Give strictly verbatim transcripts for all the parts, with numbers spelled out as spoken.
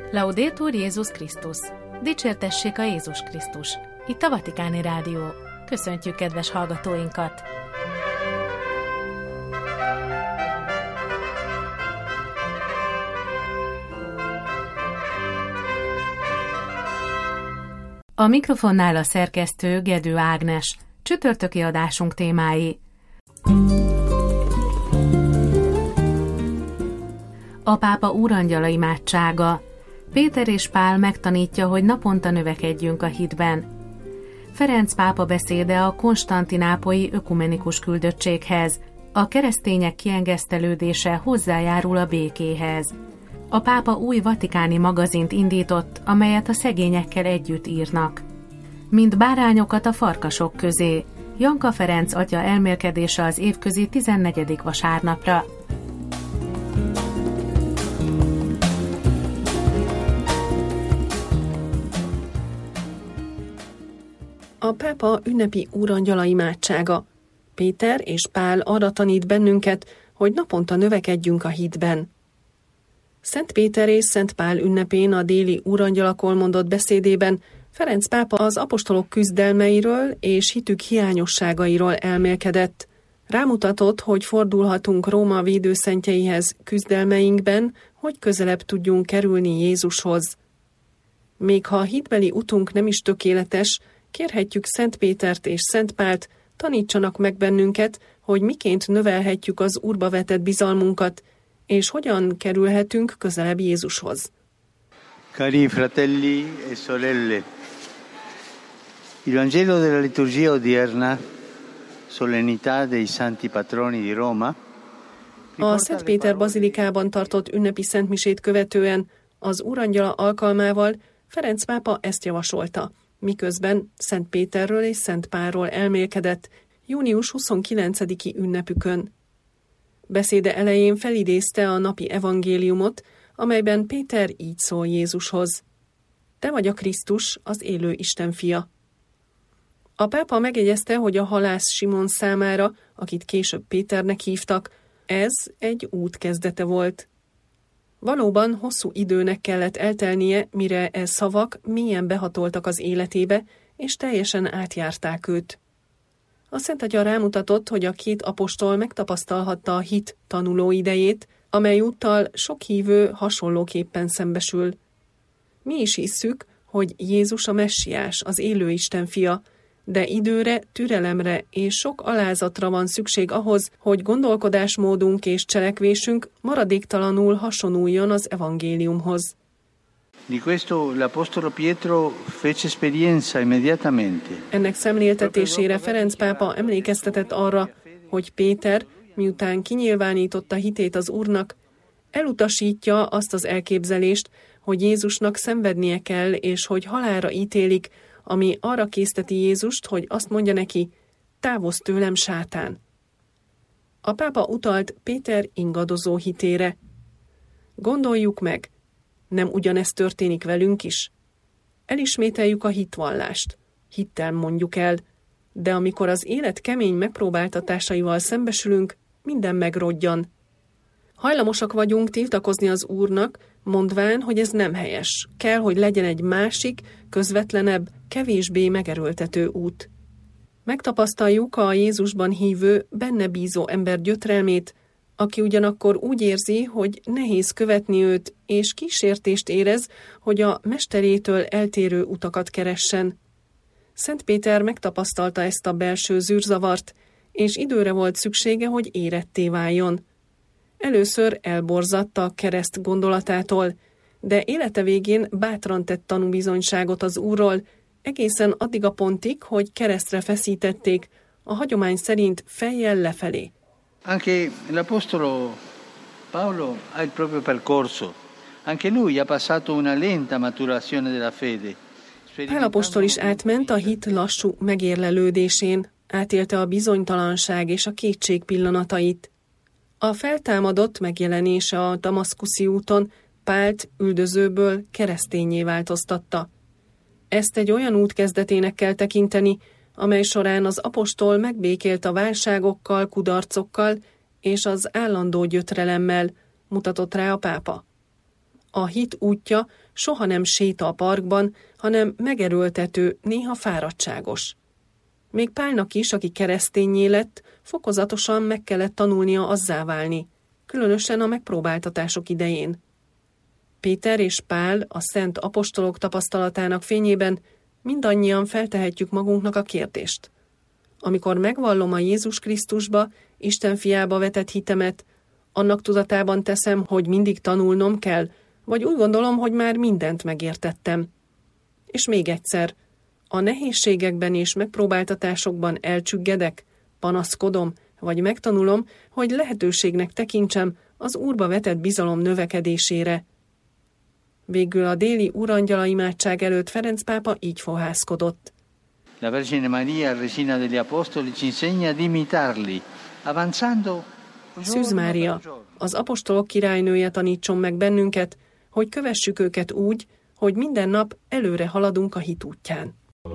Laudetur Jézus Krisztus! Dicsértessék a Jézus Krisztus! Itt a Vatikáni Rádió. Köszöntjük kedves hallgatóinkat! A mikrofonnál a szerkesztő Gedő Ágnes. Csütörtöki adásunk témái. A pápa úrangyala imádsága. Péter és Pál megtanítja, hogy naponta növekedjünk a hitben. Ferenc pápa beszéde a konstantinápolyi ökumenikus küldöttséghez. A keresztények kiengesztelődése hozzájárul a békéhez. A pápa új vatikáni magazint indított, amelyet a szegényekkel együtt írnak. Mint bárányokat a farkasok közé. Janka Ferenc atya elmélkedése az évközi tizennegyedik vasárnapra. A pápa ünnepi úrangyala imádsága. Péter és Pál arra tanít bennünket, hogy naponta növekedjünk a hitben. Szent Péter és Szent Pál ünnepén a déli úrangyalakról mondott beszédében Ferenc pápa az apostolok küzdelmeiről és hitük hiányosságairól elmélkedett. Rámutatott, hogy fordulhatunk Róma védőszentjeihez küzdelmeinkben, hogy közelebb tudjunk kerülni Jézushoz. Még ha a hitbeli utunk nem is tökéletes, kérhetjük Szent Pétert és Szent Pált, tanítsanak meg bennünket, hogy miként növelhetjük az Úrba vetett bizalmunkat, és hogyan kerülhetünk közelebb Jézushoz. Cari fratelli e sorelle, il Vangelo della liturgia odierna, solennità dei santi patroni di Roma. A Szent Péter bazilikában tartott ünnepi szentmisét követően az úrangyala alkalmával Ferenc pápa ezt javasolta, miközben Szent Péterről és Szent Pálról elmélkedett június huszonkilencediki ünnepükön. Beszéde elején felidézte a napi evangéliumot, amelyben Péter így szól Jézushoz. Te vagy a Krisztus, az élő Isten fia. A pápa megjegyezte, hogy a halász Simon számára, akit később Péternek hívtak, ez egy út kezdete volt. Valóban hosszú időnek kellett eltelnie, mire e szavak mélyen behatoltak az életébe, és teljesen átjárták őt. A Szent Atya rámutatott, hogy a két apostol megtapasztalhatta a hit tanuló idejét, amely úttal sok hívő hasonlóképpen szembesül. Mi is hisszük, hogy Jézus a messiás, az élő Isten fia, de időre, türelemre és sok alázatra van szükség ahhoz, hogy gondolkodásmódunk és cselekvésünk maradéktalanul hasonuljon az evangéliumhoz. Di questo l'apostolo Pietro fece esperienza immediatamente. Ennek szemléltetésére Ferenc pápa emlékeztetett arra, hogy Péter, miután kinyilvánította hitét az Úrnak, elutasítja azt az elképzelést, hogy Jézusnak szenvednie kell, és hogy halálra ítélik, ami arra készteti Jézust, hogy azt mondja neki, távozz tőlem, sátán. A pápa utalt Péter ingadozó hitére. Gondoljuk meg, nem ugyanezt történik velünk is? Elismételjük a hitvallást, hittel mondjuk el, de amikor az élet kemény megpróbáltatásaival szembesülünk, minden megrodjan. Hajlamosak vagyunk tiltakozni az Úrnak, mondván, hogy ez nem helyes. Kell, hogy legyen egy másik, közvetlenebb, kevésbé megerőltető út. Megtapasztaljuk a Jézusban hívő, benne bízó ember gyötrelmét, aki ugyanakkor úgy érzi, hogy nehéz követni őt, és kísértést érez, hogy a mesterétől eltérő utakat keressen. Szent Péter megtapasztalta ezt a belső zűrzavart, és időre volt szüksége, hogy éretté váljon. Először elborzadt a kereszt gondolatától, de élete végén bátran tett tanúbizonyságot az Úrról, egészen addig a pontig, hogy keresztre feszítették, a hagyomány szerint fejjel lefelé. Anche l'apostolo Paolo ha il proprio percorso. Anche lui ha passato una lenta maturazione della fede. Pál apostol is átment a hit lassú megérlelődésén, átélte a bizonytalanság és a kétség pillanatait. A feltámadott megjelenése a damaszkuszi úton Pált üldözőből kereszténnyé változtatta. Ezt egy olyan út kezdetének kell tekinteni, amely során az apostol megbékélt a válságokkal, kudarcokkal és az állandó gyötrelemmel, mutatott rá a pápa. A hit útja soha nem séta a parkban, hanem megerőltető, néha fáradtságos. Még Pálnak is, aki kereszténnyé lett, fokozatosan meg kellett tanulnia azzá válni, különösen a megpróbáltatások idején. Péter és Pál a szent apostolok tapasztalatának fényében mindannyian feltehetjük magunknak a kérdést. Amikor megvallom a Jézus Krisztusba, Isten fiába vetett hitemet, annak tudatában teszem, hogy mindig tanulnom kell, vagy úgy gondolom, hogy már mindent megértettem. És még egyszer, a nehézségekben és megpróbáltatásokban elcsüggedek, panaszkodom, vagy megtanulom, hogy lehetőségnek tekintsem az Úrba vetett bizalom növekedésére. Végül a déli úrangyala imádság előtt Ferenc pápa így fohászkodott. La Vergine Maria, Regina degli Apostoli, ci insegna di imitarli, avanzando. Szűz Mária, az apostolok királynője tanítson meg bennünket, hogy kövessük őket úgy, hogy minden nap előre haladunk a hit útján.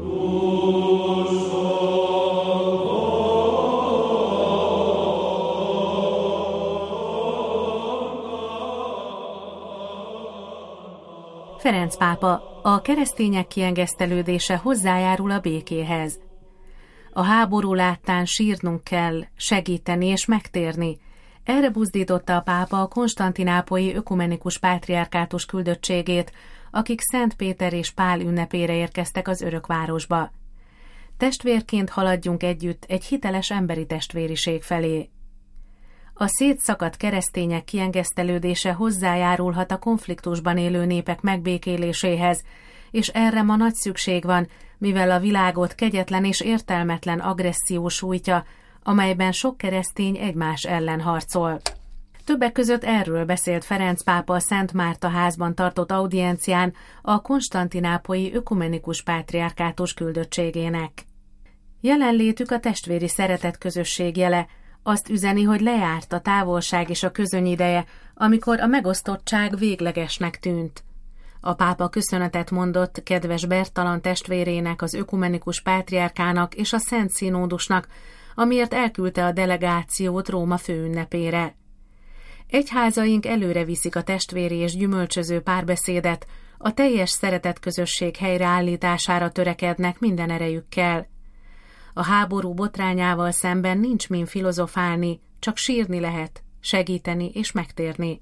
Ferenc pápa, a keresztények kiengesztelődése hozzájárul a békéhez. A háború láttán sírnunk kell, segíteni és megtérni. Erre buzdította a pápa a konstantinápolyi ökumenikus pátriárkátus küldöttségét, akik Szent Péter és Pál ünnepére érkeztek az örökvárosba. Testvérként haladjunk együtt egy hiteles emberi testvériség felé. A szétszakadt keresztények kiengesztelődése hozzájárulhat a konfliktusban élő népek megbékéléséhez, és erre ma nagy szükség van, mivel a világot kegyetlen és értelmetlen agresszió sújtja, amelyben sok keresztény egymás ellen harcol. Többek között erről beszélt Ferenc pápa a Szent Márta házban tartott audiencián a konstantinápolyi ökumenikus pátriárkátus küldöttségének. Jelenlétük a testvéri szeretet közösség jele, azt üzeni, hogy lejárt a távolság és a közöny ideje, amikor a megosztottság véglegesnek tűnt. A pápa köszönetet mondott kedves Bertalan testvérének, az ökumenikus pátriárkának és a Szent Színódusnak, amiért elküldte a delegációt Róma főünnepére. Egyházaink előre viszik a testvéri és gyümölcsöző párbeszédet, a teljes szeretetközösség helyreállítására törekednek minden erejükkel. A háború botrányával szemben nincs min filozofálni, csak sírni lehet, segíteni és megtérni.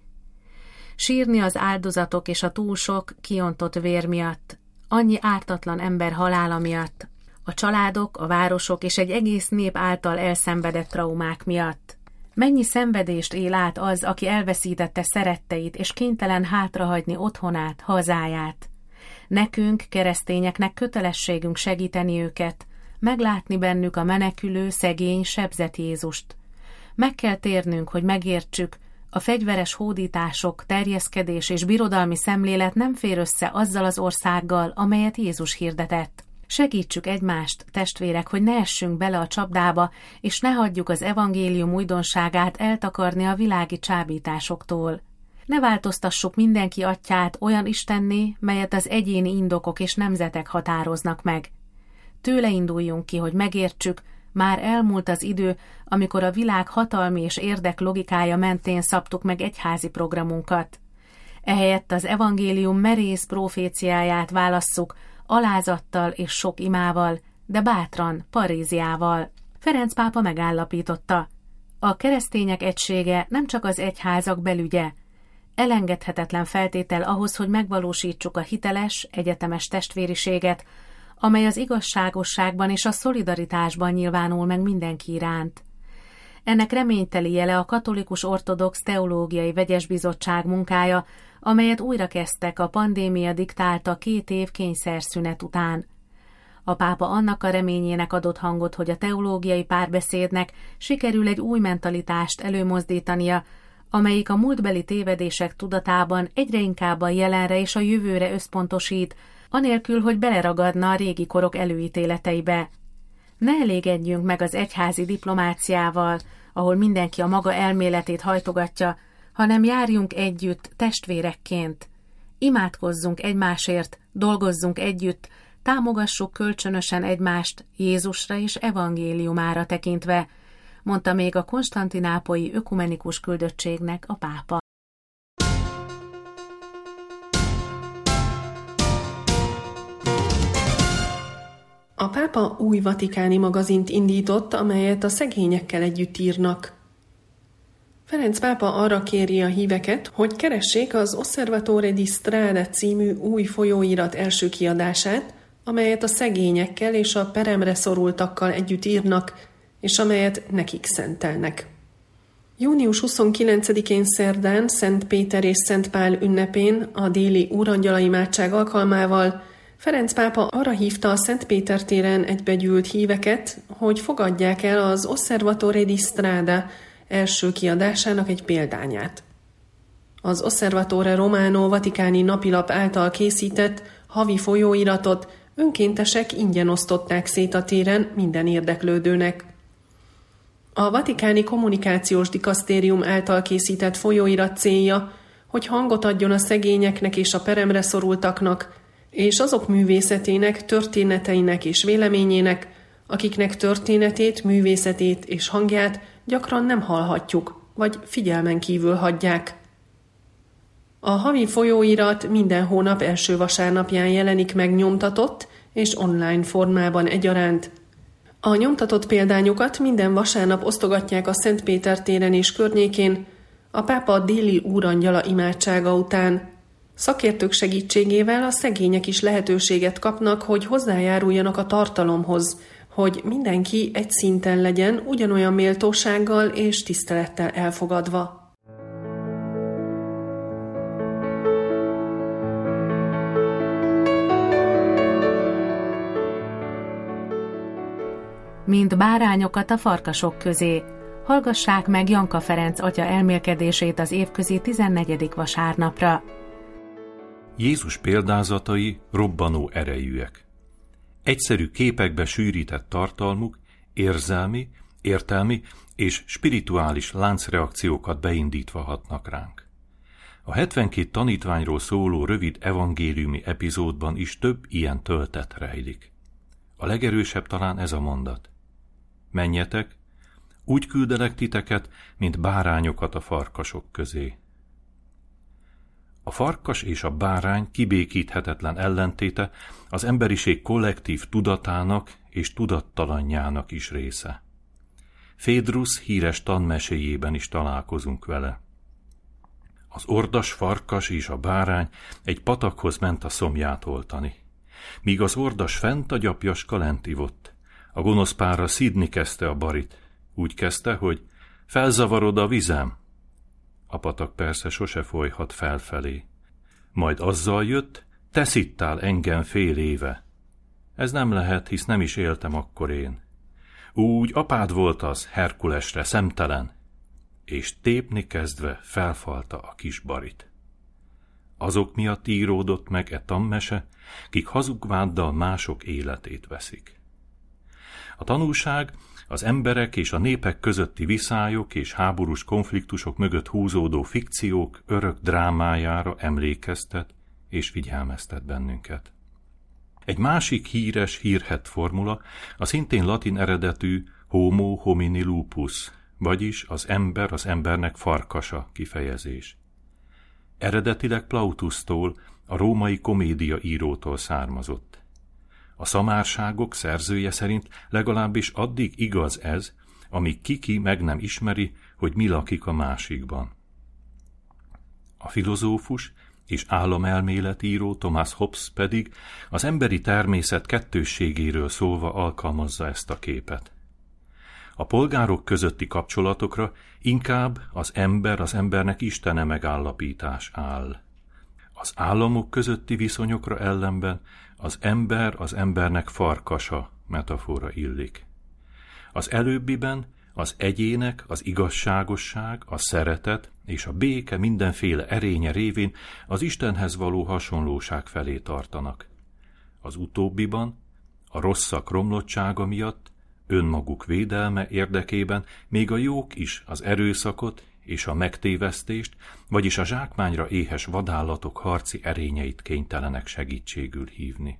Sírni az áldozatok és a túl sok kiontott vér miatt, annyi ártatlan ember halála miatt, a családok, a városok és egy egész nép által elszenvedett traumák miatt. Mennyi szenvedést él át az, aki elveszítette szeretteit és kénytelen hátrahagyni otthonát, hazáját. Nekünk, keresztényeknek kötelességünk segíteni őket, meglátni bennük a menekülő, szegény, sebzett Jézust. Meg kell térnünk, hogy megértsük, a fegyveres hódítások, terjeszkedés és birodalmi szemlélet nem fér össze azzal az országgal, amelyet Jézus hirdetett. Segítsük egymást, testvérek, hogy ne essünk bele a csapdába, és ne hagyjuk az evangélium újdonságát eltakarni a világi csábításoktól. Ne változtassuk mindenki atyját olyan istenné, melyet az egyéni indokok és nemzetek határoznak meg. Tőle induljunk ki, hogy megértsük, már elmúlt az idő, amikor a világ hatalmi és érdek logikája mentén szabtuk meg egyházi programunkat. Ehelyett az evangélium merész proféciáját válasszuk, alázattal és sok imával, de bátran, paréziával. Ferenc pápa megállapította, a keresztények egysége nem csak az egyházak belügye, elengedhetetlen feltétel ahhoz, hogy megvalósítsuk a hiteles, egyetemes testvériséget, amely az igazságosságban és a szolidaritásban nyilvánul meg mindenki iránt. Ennek reményteli jele a Katolikus Ortodox Teológiai Vegyesbizottság munkája, amelyet újra kezdtek a pandémia diktálta két év kényszerszünet után. A pápa annak a reményének adott hangot, hogy a teológiai párbeszédnek sikerül egy új mentalitást előmozdítania, amelyik a múltbeli tévedések tudatában egyre inkább a jelenre és a jövőre összpontosít, anélkül, hogy beleragadna a régi korok előítéleteibe. Ne elégedjünk meg az egyházi diplomáciával, ahol mindenki a maga elméletét hajtogatja, hanem járjunk együtt testvérekként. Imádkozzunk egymásért, dolgozzunk együtt, támogassuk kölcsönösen egymást Jézusra és evangéliumára tekintve, mondta még a konstantinápolyi ökumenikus küldöttségnek a pápa. pápa új vatikáni magazint indított, amelyet a szegényekkel együtt írnak. Ferenc pápa arra kéri a híveket, hogy keressék az Osservatore di Strada című új folyóirat első kiadását, amelyet a szegényekkel és a peremre szorultakkal együtt írnak, és amelyet nekik szentelnek. június huszonkilencedikén szerdán Szent Péter és Szent Pál ünnepén a déli úrangyala imádság alkalmával Ferenc pápa arra hívta a Szent Péter téren egybegyűlt híveket, hogy fogadják el az Osservatore di Strada első kiadásának egy példányát. Az Osservatore Romano vatikáni napilap által készített havi folyóiratot önkéntesek ingyen osztották szét a téren minden érdeklődőnek. A vatikáni kommunikációs dikasztérium által készített folyóirat célja, hogy hangot adjon a szegényeknek és a peremre szorultaknak, és azok művészetének, történeteinek és véleményének, akiknek történetét, művészetét és hangját gyakran nem hallhatjuk, vagy figyelmen kívül hagyják. A havi folyóirat minden hónap első vasárnapján jelenik meg nyomtatott és online formában egyaránt. A nyomtatott példányokat minden vasárnap osztogatják a Szent Péter téren és környékén, a pápa déli úrangyala imádsága után. Szakértők segítségével a szegények is lehetőséget kapnak, hogy hozzájáruljanak a tartalomhoz, hogy mindenki egy szinten legyen, ugyanolyan méltósággal és tisztelettel elfogadva. Mint bárányokat a farkasok közé. Hallgassák meg Janka Ferenc atya elmélkedését az évközi tizennegyedik vasárnapra. Jézus példázatai robbanó erejűek. Egyszerű képekbe sűrített tartalmuk érzelmi, értelmi és spirituális láncreakciókat beindítva hatnak ránk. A hetvenkét tanítványról szóló rövid evangéliumi epizódban is több ilyen töltet rejlik. A legerősebb talán ez a mondat. Menjetek, úgy küldelek titeket, mint bárányokat a farkasok közé. A farkas és a bárány kibékíthetetlen ellentéte az emberiség kollektív tudatának és tudattalanjának is része. Phédrusz híres tanmeséjében is találkozunk vele. Az ordas farkas és a bárány egy patakhoz ment a szomját oltani. Míg az ordas fent, a gyapjaska lent ivott. A gonosz párra szidni kezdte a barit. Úgy kezdte, hogy felzavarod a vizem. A patak persze sose folyhat felfelé. Majd azzal jött, te szittál engem fél éve. Ez nem lehet, hisz nem is éltem akkor én. Úgy apád volt az, Herkulesre szemtelen. És tépni kezdve felfalta a kis barit. Azok miatt íródott meg e tanmese, kik hazugváddal mások életét veszik. A tanúság az emberek és a népek közötti viszályok és háborús konfliktusok mögött húzódó fikciók örök drámájára emlékeztet és figyelmeztet bennünket. Egy másik híres hírhedt formula a szintén latin eredetű homo homini lupus, vagyis az ember az embernek farkasa kifejezés. Eredetileg Plautusztól, a római komédia írótól származott. A szamárságok szerzője szerint legalábbis addig igaz ez, amíg kiki meg nem ismeri, hogy mi lakik a másikban. A filozófus és államelméletíró Thomas Hobbes pedig az emberi természet kettősségéről szólva alkalmazza ezt a képet. A polgárok közötti kapcsolatokra inkább az ember az embernek istene megállapítás áll. Az államok közötti viszonyokra ellenben az ember az embernek farkasa metafora illik. Az előbbiben az egyének, az igazságosság, a szeretet és a béke mindenféle erénye révén az Istenhez való hasonlóság felé tartanak. Az utóbbiban a rosszak romlottsága miatt, önmaguk védelme érdekében még a jók is az erőszakot és a megtévesztést, vagyis a zsákmányra éhes vadállatok harci erényeit kénytelenek segítségül hívni.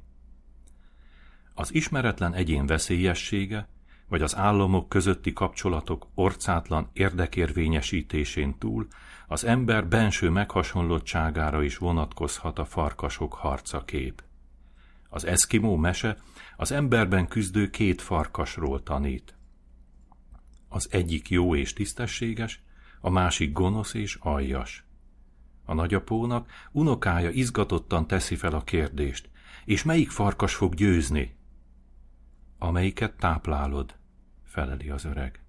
Az ismeretlen egyén veszélyessége, vagy az államok közötti kapcsolatok orcátlan érdekérvényesítésén túl az ember benső meghasonlottságára is vonatkozhat a farkasok harca kép. Az eszkimó mese az emberben küzdő két farkasról tanít. Az egyik jó és tisztességes, a másik gonosz és aljas. A nagyapónak unokája izgatottan teszi fel a kérdést, és melyik farkas fog győzni? Amelyiket táplálod, feleli az öreg.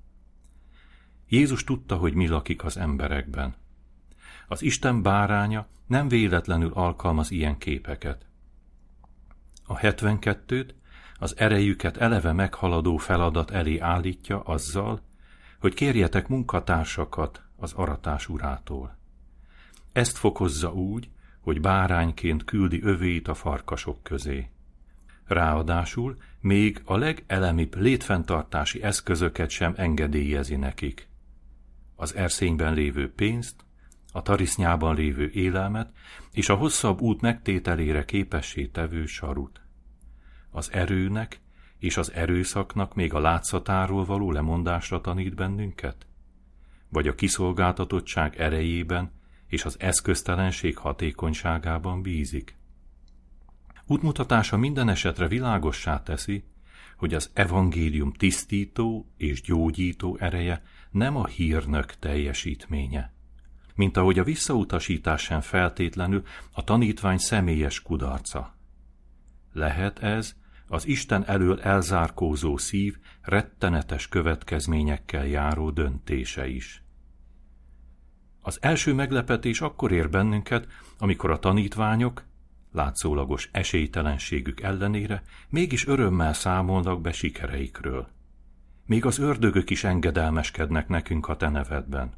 Jézus tudta, hogy mi lakik az emberekben. Az Isten báránya nem véletlenül alkalmaz ilyen képeket. A hetvenkettőt az erejüket eleve meghaladó feladat elé állítja azzal, hogy kérjetek munkatársakat az aratás urától. Ezt fokozza úgy, hogy bárányként küldi övéit a farkasok közé. Ráadásul még a legelemibb létfenntartási eszközöket sem engedélyezi nekik. Az erszényben lévő pénzt, a tarisznyában lévő élelmet és a hosszabb út megtételére képessé tevő sarut. Az erőnek és az erőszaknak még a látszatáról való lemondásra tanít bennünket? Vagy a kiszolgáltatottság erejében és az eszköztelenség hatékonyságában bízik? Útmutatása minden esetre világossá teszi, hogy az evangélium tisztító és gyógyító ereje nem a hírnök teljesítménye. Mint ahogy a visszautasítás sem feltétlenül a tanítvány személyes kudarca. Lehet ez az Isten elől elzárkózó szív rettenetes következményekkel járó döntése is. Az első meglepetés akkor ér bennünket, amikor a tanítványok, látszólagos esélytelenségük ellenére, mégis örömmel számolnak be sikereikről. Még az ördögök is engedelmeskednek nekünk a te nevedben.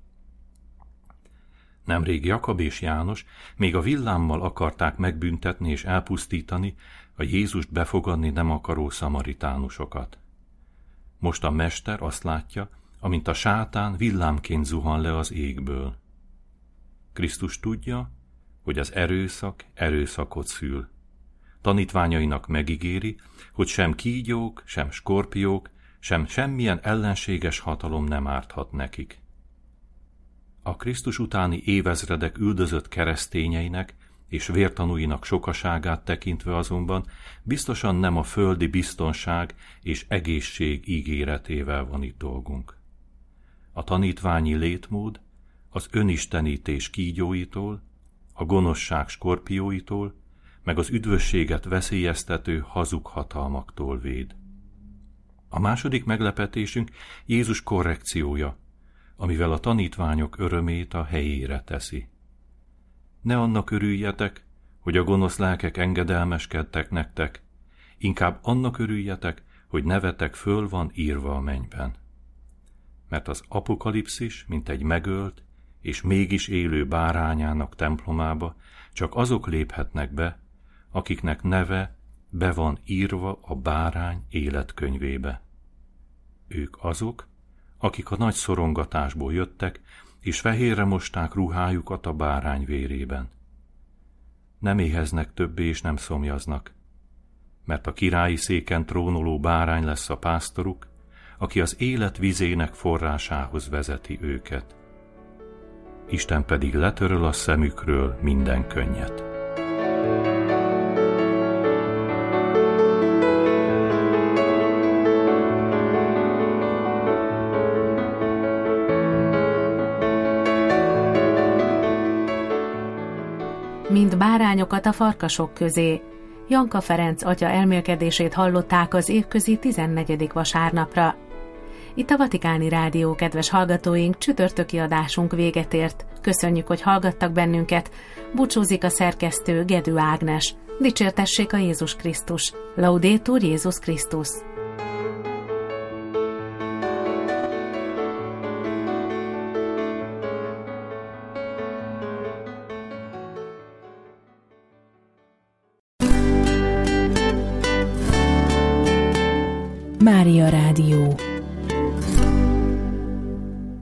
Nemrég Jakab és János még a villámmal akarták megbüntetni és elpusztítani a Jézust befogadni nem akaró szamaritánusokat. Most a mester azt látja, amint a sátán villámként zuhan le az égből. Krisztus tudja, hogy az erőszak erőszakot szül. Tanítványainak megígéri, hogy sem kígyók, sem skorpiók, sem semmilyen ellenséges hatalom nem árthat nekik. A Krisztus utáni évezredek üldözött keresztényeinek és vértanúinak sokaságát tekintve azonban biztosan nem a földi biztonság és egészség ígéretével van itt dolgunk. A tanítványi létmód az önistenítés kígyóitól, a gonoszság skorpióitól, meg az üdvösséget veszélyeztető hazug hatalmaktól véd. A második meglepetésünk Jézus korrekciója, amivel a tanítványok örömét a helyére teszi. Ne annak örüljetek, hogy a gonosz lelkek engedelmeskedtek nektek, inkább annak örüljetek, hogy nevetek föl van írva a mennyben. Mert az apokalipszis, mint egy megölt és mégis élő bárányának templomába csak azok léphetnek be, akiknek neve be van írva a bárány életkönyvébe. Ők azok, akik a nagy szorongatásból jöttek, és fehérre mosták ruhájukat a bárány vérében. Nem éheznek többé, és nem szomjaznak, mert a királyi széken trónoló bárány lesz a pásztoruk, aki az élet vizének forrásához vezeti őket. Isten pedig letöröl a szemükről minden könnyet. Mint bárányokat a farkasok közé. Janka Ferenc atya elmélkedését hallották az évközi tizennegyedik vasárnapra. Itt a Vatikáni Rádió, kedves hallgatóink, csütörtöki adásunk véget ért. Köszönjük, hogy hallgattak bennünket. Búcsúzik a szerkesztő, Gedő Ágnes. Dicsértessék a Jézus Krisztus. Laudetur Jézus Krisztus. Mária Rádió.